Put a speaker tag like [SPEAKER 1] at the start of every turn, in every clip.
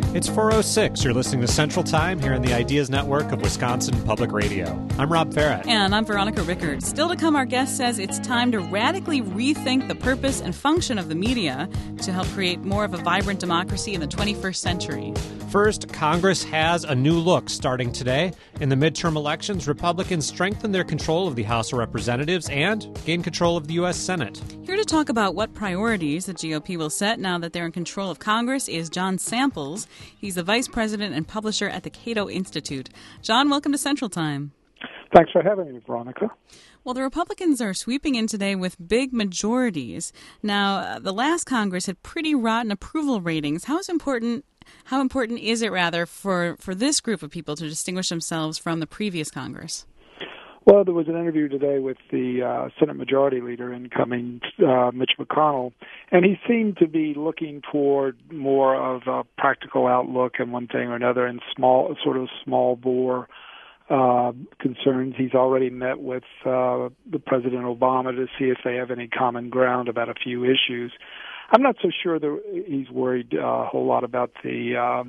[SPEAKER 1] It's 4:06. You're listening to Central Time here on the Ideas Network of Wisconsin Public Radio. I'm Rob Farrett.
[SPEAKER 2] And I'm Veronica Rickard. Still to come, our guest says it's time to radically rethink the purpose and function of the media to help create more of a vibrant democracy in the 21st century.
[SPEAKER 1] First, Congress has a new look starting today. In the midterm elections, Republicans strengthen their control of the House of Representatives and gain control of the U.S. Senate.
[SPEAKER 2] Here to talk about what priorities the GOP will set now that they're in control of Congress is John Samples. He's the vice president and publisher at the Cato Institute. John, welcome to Central Time.
[SPEAKER 3] Thanks for having me, Veronica.
[SPEAKER 2] Well, the Republicans are sweeping in today with big majorities. Now, the last Congress had pretty rotten approval ratings. How important is it, for this group of people to distinguish themselves from the previous Congress?
[SPEAKER 3] Well, there was an interview today with the Senate Majority Leader, incoming Mitch McConnell, and he seemed to be looking toward more of a practical outlook and one thing or another, and small bore concerns. He's already met with the President Obama to see if they have any common ground about a few issues. I'm not so sure that he's worried a whole lot about the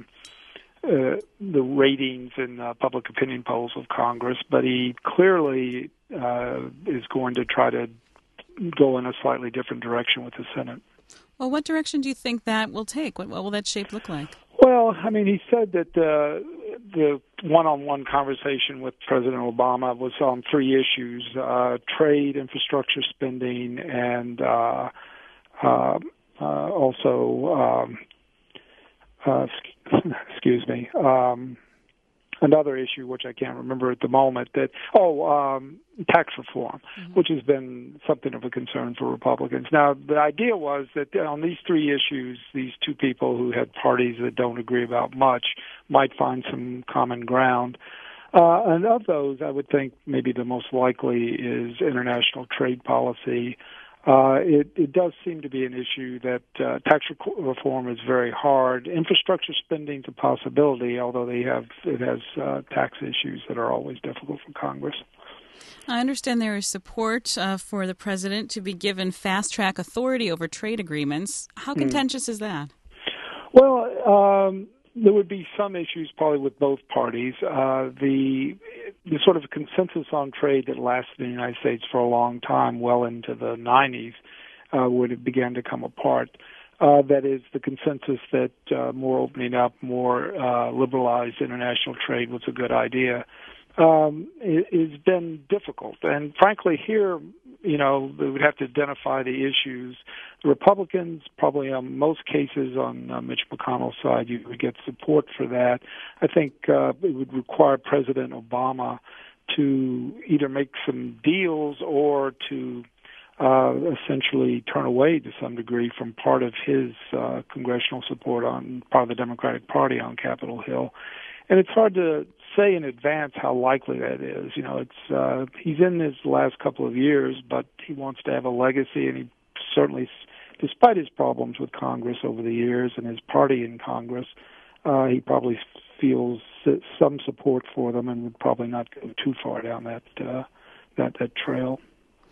[SPEAKER 3] ratings and public opinion polls of Congress, but he clearly is going to try to go in a slightly different direction with the Senate.
[SPEAKER 2] Well, what direction do you think that will take? What will that shape look like?
[SPEAKER 3] Well, I mean, he said that the one-on-one conversation with President Obama was on three issues: trade, infrastructure spending, and another issue which I can't remember at the moment, tax reform, which has been something of a concern for Republicans. Now, the idea was that on these three issues, these two people who had parties that don't agree about much might find some common ground. And of those, I would think maybe the most likely is international trade policy. It does seem to be an issue that tax reform is very hard. Infrastructure spending is a possibility, although it has tax issues that are always difficult for Congress.
[SPEAKER 2] I understand there is support for the president to be given fast-track authority over trade agreements. How contentious is that?
[SPEAKER 3] Well, there would be some issues probably with both parties. The sort of consensus on trade that lasted in the United States for a long time, well into the 90s, would have began to come apart. That is the consensus that more opening up, more liberalized international trade was a good idea. It's been difficult. And frankly, here, they would have to identify the issues. The Republicans, probably on most cases on Mitch McConnell's side, you would get support for that. I think it would require President Obama to either make some deals or to essentially turn away to some degree from part of his congressional support on part of the Democratic Party on Capitol Hill. And it's hard to say in advance how likely that is. He's in his last couple of years, but he wants to have a legacy, and he certainly, despite his problems with Congress over the years and his party in Congress, he probably feels some support for them and would probably not go too far down that trail.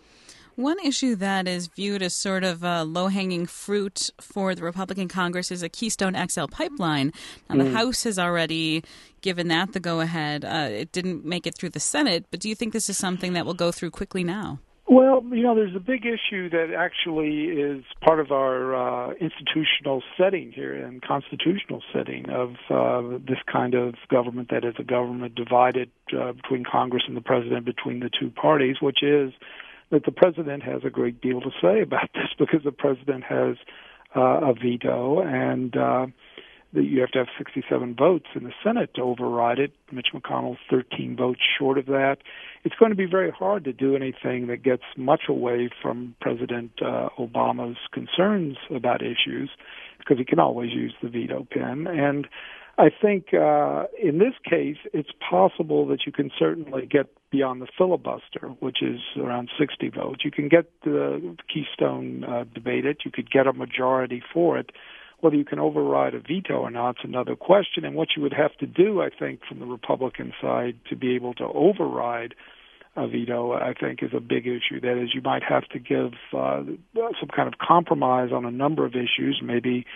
[SPEAKER 2] One issue that is viewed as sort of low-hanging fruit for the Republican Congress is a Keystone XL pipeline. Now, the House has already given that the go-ahead. It didn't make it through the Senate, but do you think this is something that will go through quickly now?
[SPEAKER 3] Well, there's a big issue that actually is part of our institutional setting here and constitutional setting of this kind of government that is a government divided between Congress and the president, between the two parties, which is that the president has a great deal to say about this because the president has a veto, and that you have to have 67 votes in the Senate to override it. Mitch McConnell's 13 votes short of that. It's going to be very hard to do anything that gets much away from President Obama's concerns about issues, because he can always use the veto pen. And I think in this case, it's possible that you can certainly get beyond the filibuster, which is around 60 votes. You can get the Keystone debated. You could get a majority for it. Whether you can override a veto or not is another question. And what you would have to do, I think, from the Republican side to be able to override a veto, I think, is a big issue. That is, you might have to give some kind of compromise on a number of issues, maybe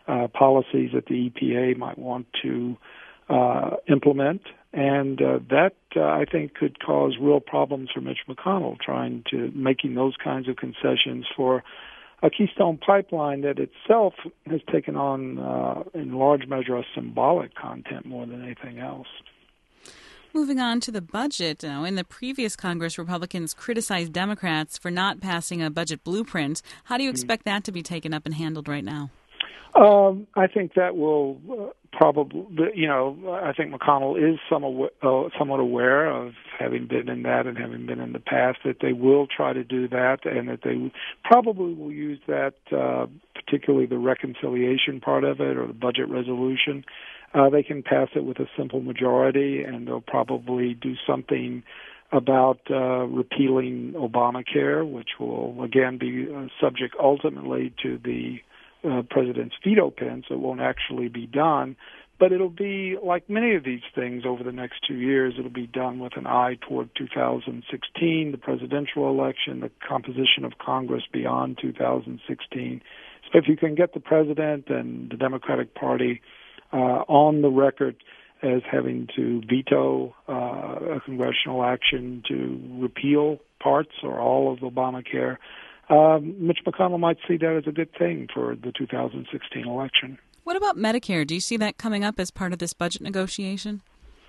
[SPEAKER 3] policies that the EPA might want to implement. And that, I think, could cause real problems for Mitch McConnell, making those kinds of concessions for a Keystone Pipeline that itself has taken on, in large measure, a symbolic content more than anything else.
[SPEAKER 2] Moving on to the budget now. In the previous Congress, Republicans criticized Democrats for not passing a budget blueprint. How do you expect that to be taken up and handled right now?
[SPEAKER 3] I think that will probably, I think McConnell is somewhat aware of having been in that and having been in the past, that they will try to do that, and that they probably will use that, particularly the reconciliation part of it or the budget resolution. They can pass it with a simple majority, and they'll probably do something about repealing Obamacare, which will, again, be subject ultimately to the president's veto pen, so it won't actually be done. But it'll be, like many of these things over the next 2 years, it'll be done with an eye toward 2016, the presidential election, the composition of Congress beyond 2016. So if you can get the president and the Democratic Party on the record as having to veto a congressional action to repeal parts or all of Obamacare, Mitch McConnell might see that as a good thing for the 2016 election.
[SPEAKER 2] What about Medicare? Do you see that coming up as part of this budget negotiation?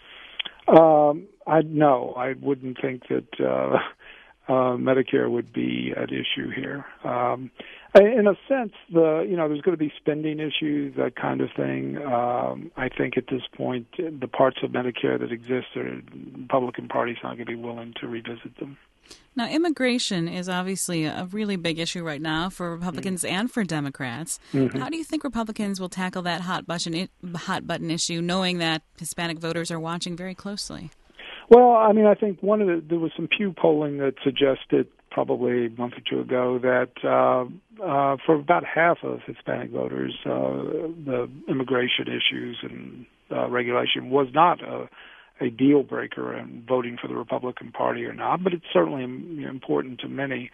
[SPEAKER 3] No, I wouldn't think that Medicare would be at issue here. In a sense, there's going to be spending issues, that kind of thing. I think at this point, the parts of Medicare that exist, the Republican Party's not going to be willing to revisit them.
[SPEAKER 2] Now, immigration is obviously a really big issue right now for Republicans and for Democrats. Mm-hmm. How do you think Republicans will tackle that hot button issue, knowing that Hispanic voters are watching very closely?
[SPEAKER 3] Well, I mean, I think there was some Pew polling that suggested probably a month or two ago that for about half of Hispanic voters, the immigration issues and regulation was not a deal breaker in voting for the Republican Party or not, but it's certainly important to many.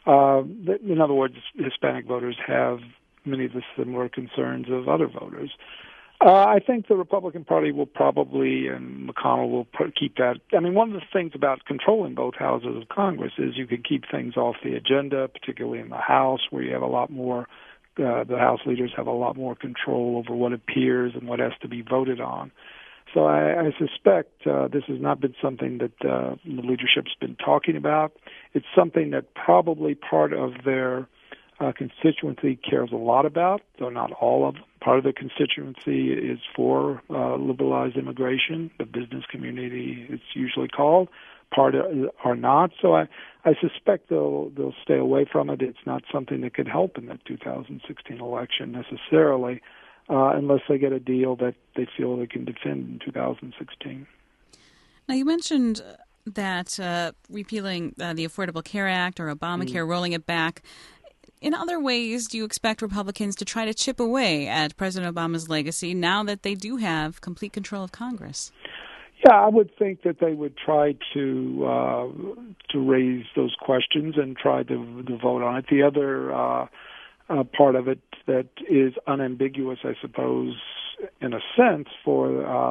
[SPEAKER 3] In other words, Hispanic voters have many of the similar concerns of other voters. I think the Republican Party will probably, and McConnell will keep that. I mean, one of the things about controlling both houses of Congress is you can keep things off the agenda, particularly in the House, where you have a lot more, the House leaders have a lot more control over what appears and what has to be voted on. So I suspect this has not been something that the leadership's been talking about. It's something that probably part of their constituency cares a lot about, though not all of them. Part of the constituency is for liberalized immigration, the business community it's usually called. Part are not. So I suspect they'll stay away from it. It's not something that could help in the 2016 election necessarily, unless they get a deal that they feel they can defend in 2016.
[SPEAKER 2] Now, you mentioned that repealing the Affordable Care Act or Obamacare, rolling it back. In other ways, do you expect Republicans to try to chip away at President Obama's legacy now that they do have complete control of Congress?
[SPEAKER 3] Yeah, I would think that they would try to raise those questions and try to vote on it. The other part of it that is unambiguous, I suppose, in a sense, for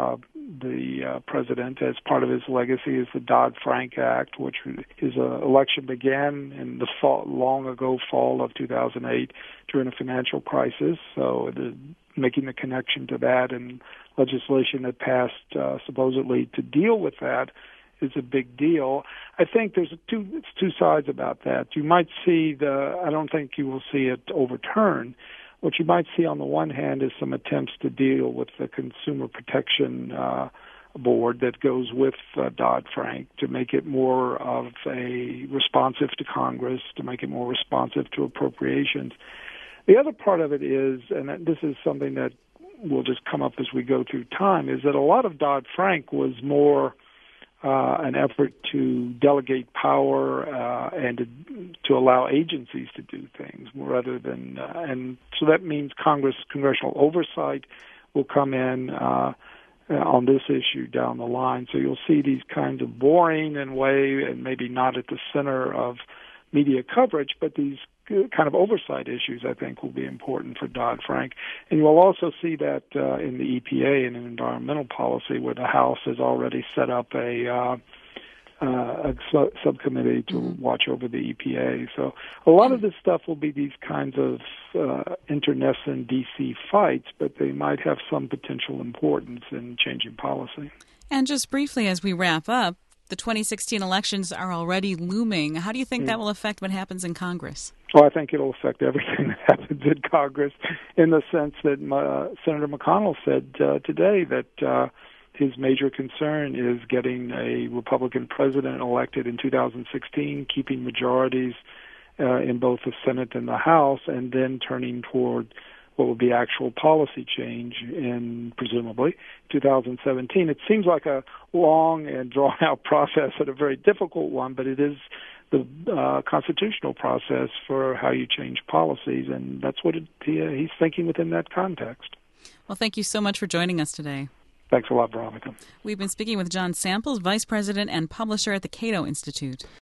[SPEAKER 3] the president as part of his legacy is the Dodd-Frank Act, which his election began in the long ago fall of 2008 during a financial crisis. So making the connection to that and legislation that passed supposedly to deal with that is a big deal. I think there's two sides about that. You might see I don't think you will see it overturned. What you might see on the one hand is some attempts to deal with the Consumer Protection Board that goes with Dodd-Frank to make it more of a responsive to Congress, to make it more responsive to appropriations. The other part of it is, and this is something that will just come up as we go through time, is that a lot of Dodd-Frank was more an effort to delegate power and to allow agencies to do things rather than, and so that means congressional oversight will come in on this issue down the line. So you'll see these kinds of boring and maybe not at the center of media coverage, but these kind of oversight issues, I think, will be important for Dodd-Frank. And you'll also see that in the EPA and in environmental policy, where the House has already set up a subcommittee to watch over the EPA. So a lot of this stuff will be these kinds of internecine DC fights, but they might have some potential importance in changing policy.
[SPEAKER 2] And just briefly, as we wrap up, the 2016 elections are already looming. How do you think that will affect what happens in Congress?
[SPEAKER 3] Well, I think it'll affect everything that happens in Congress, in the sense that Senator McConnell said today that his major concern is getting a Republican president elected in 2016, keeping majorities in both the Senate and the House, and then turning toward what will be actual policy change in, presumably, 2017. It seems like a long and drawn-out process and a very difficult one, but it is the constitutional process for how you change policies, and that's what he's thinking within that context.
[SPEAKER 2] Well, thank you so much for joining us today.
[SPEAKER 3] Thanks a lot, Veronica.
[SPEAKER 2] We've been speaking with John Samples, Vice President and Publisher at the Cato Institute.